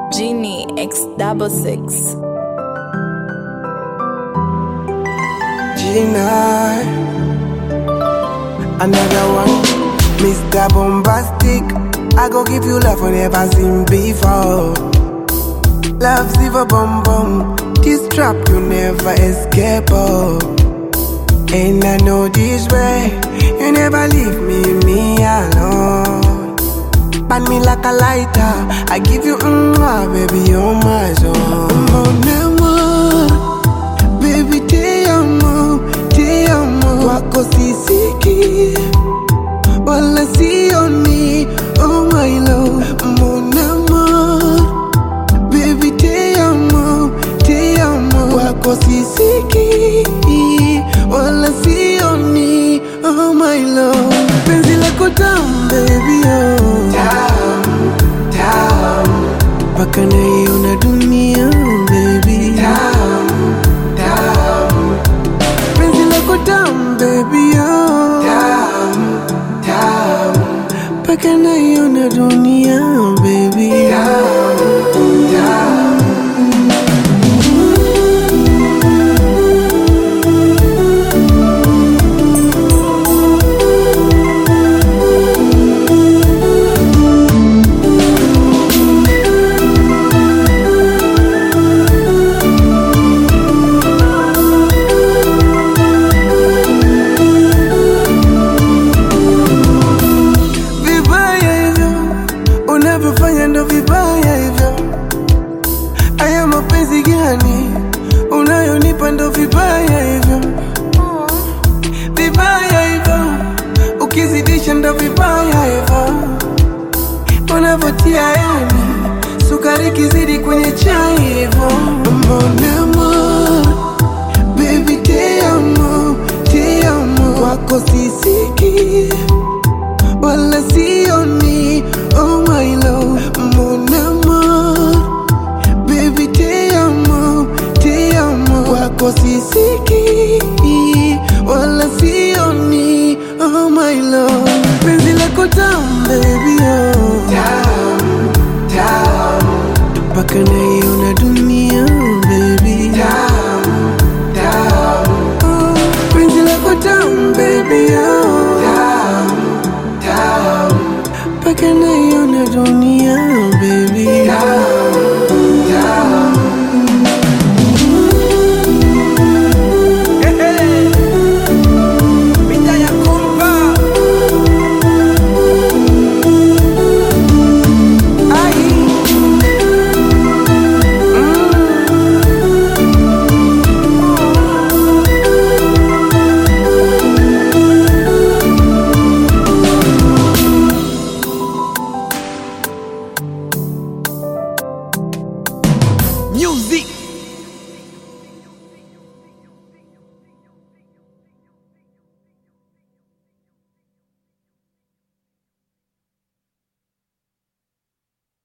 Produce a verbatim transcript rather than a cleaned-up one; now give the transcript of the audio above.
Genie X double six. Gina, another one, Mister Bombastic. I go give you love I never seen before. Love silver bum bum, this trap you never escape oh. And I know this way, you never leave me, me alone. Burn me like a lighter, I give you mm, baby, you're my zone. Mon amour, baby, te amo, te amo. Wako sisiki, wala sioni, oh my love. Mon amour, baby, te amo, te amo. Wako sisiki, wala sioni, oh my love. Penzi lako tamu, baby, oh. Tamu, tamu. Paka naiona dunia, baby. Tamu, tamu. Penzi lako tamu, baby, oh. Tamu, tamu. Paka naiona dunia, baby. Tamu, tamu. Ndo vibaya hivyo, haya mapenzi gani unayonipa? Ndo vibaya hivyo, vibaya hivyo, ukizidisha ndo vibaya hivyo, unavotia yani sukari kizidi kwenye chai hivyo. Mon amour, baby, te amo, te amo. Wako sisiki, wala sioni, oh my love. Mon amour, baby, te amo, te amo. Wako sisiki, wala sioni, oh my love. Penzi lako tamu, baby, oh. Tamu, tamu. Paka na